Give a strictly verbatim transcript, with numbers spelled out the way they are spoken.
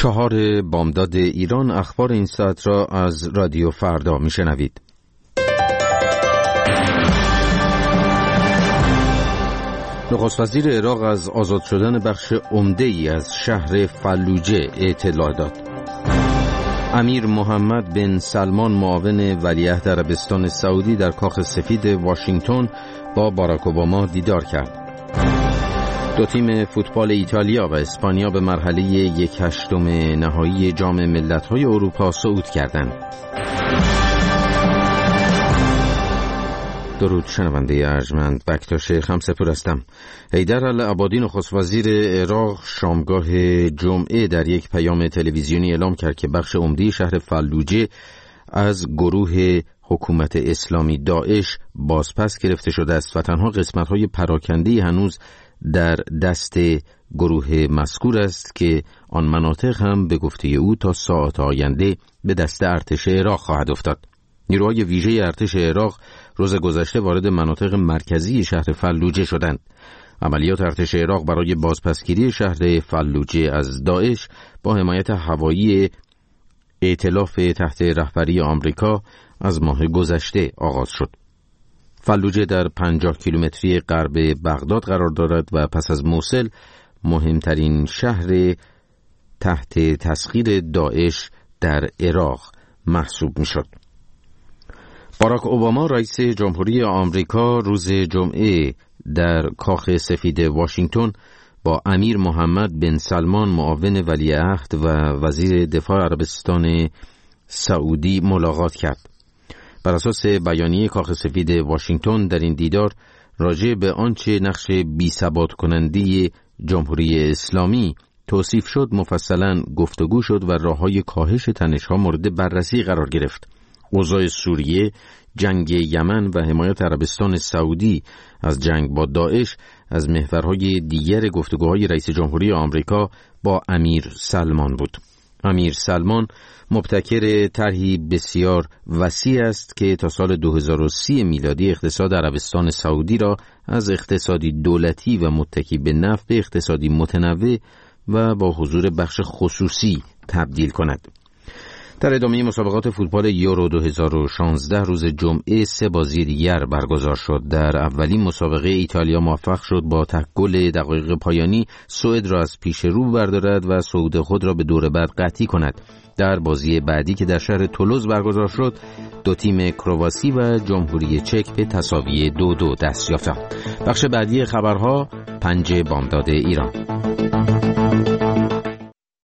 چهار بامداد ایران. اخبار این ساعت را از رادیو فردا میشنوید. نخست وزیر عراق از آزاد شدن بخش عمده‌ای از شهر فلوجه اطلاع داد. امیر محمد بن سلمان معاون ولیعهد عربستان سعودی در کاخ سفید واشنگتن با باراک اوباما دیدار کرد. دو تیم فوتبال ایتالیا و اسپانیا به مرحله یک هشتم نهایی جام ملت‌های اروپا صعود کردند. درود شنونده ارجمند، بکتاش خمسپور هستم. حیدر العبادی نخست وزیر عراق شامگاه جمعه در یک پیام تلویزیونی اعلام کرد که بخش عمده شهر فلوجه از گروه حکومت اسلامی داعش بازپس گرفته شده است و تنها قسمت‌های پراکنده هنوز در دست گروه مذکور است که آن مناطق هم به گفته او تا ساعات آینده به دست ارتش عراق خواهد افتاد. نیروهای ویژه ارتش عراق روز گذشته وارد مناطق مرکزی شهر فلوجه شدند. عملیات ارتش عراق برای بازپسگیری شهر فلوجه از داعش با حمایت هوایی ائتلاف تحت رهبری آمریکا از ماه گذشته آغاز شد. فلوجه در پنجاه کیلومتری غرب بغداد قرار دارد و پس از موصل مهمترین شهر تحت تسخیر داعش در عراق محسوب می شد. باراک اوباما رئیس جمهوری آمریکا روز جمعه در کاخ سفید واشنگتن با امیر محمد بن سلمان معاون ولیعهد و وزیر دفاع عربستان سعودی ملاقات کرد. بر اساس بیانیه کاخ سفید واشنگتن در این دیدار راجع به آنچه نقش بی‌ثبات کننده جمهوری اسلامی توصیف شد مفصلاً گفتگو شد و راه‌های کاهش تنش‌ها مورد بررسی قرار گرفت. اوضاع سوریه، جنگ یمن و حمایت عربستان سعودی از جنگ با داعش از محورهای دیگر گفتگوهای رئیس جمهوری آمریکا با امیر سلمان بود. امیر سلمان مبتکر طرحی بسیار وسیع است که تا سال دو هزار و سی میلادی اقتصاد عربستان سعودی را از اقتصادی دولتی و متکی به نفت به اقتصادی متنوع و با حضور بخش خصوصی تبدیل کند. در ادامه مسابقات فوتبال یورو دو هزار و شانزده روز جمعه سه بازی دیگر برگزار شد. در اولین مسابقه ایتالیا موفق شد با تک گل دقایق پایانی سوئد را از پیش رو بردارد و صعود خود را به دور بعد قطعی کند. در بازی بعدی که در شهر تولوز برگزار شد دو تیم کرواسی و جمهوری چک به تساوی دو دو دست یافتند. بخش بعدی خبرها پنج بامداد ایران.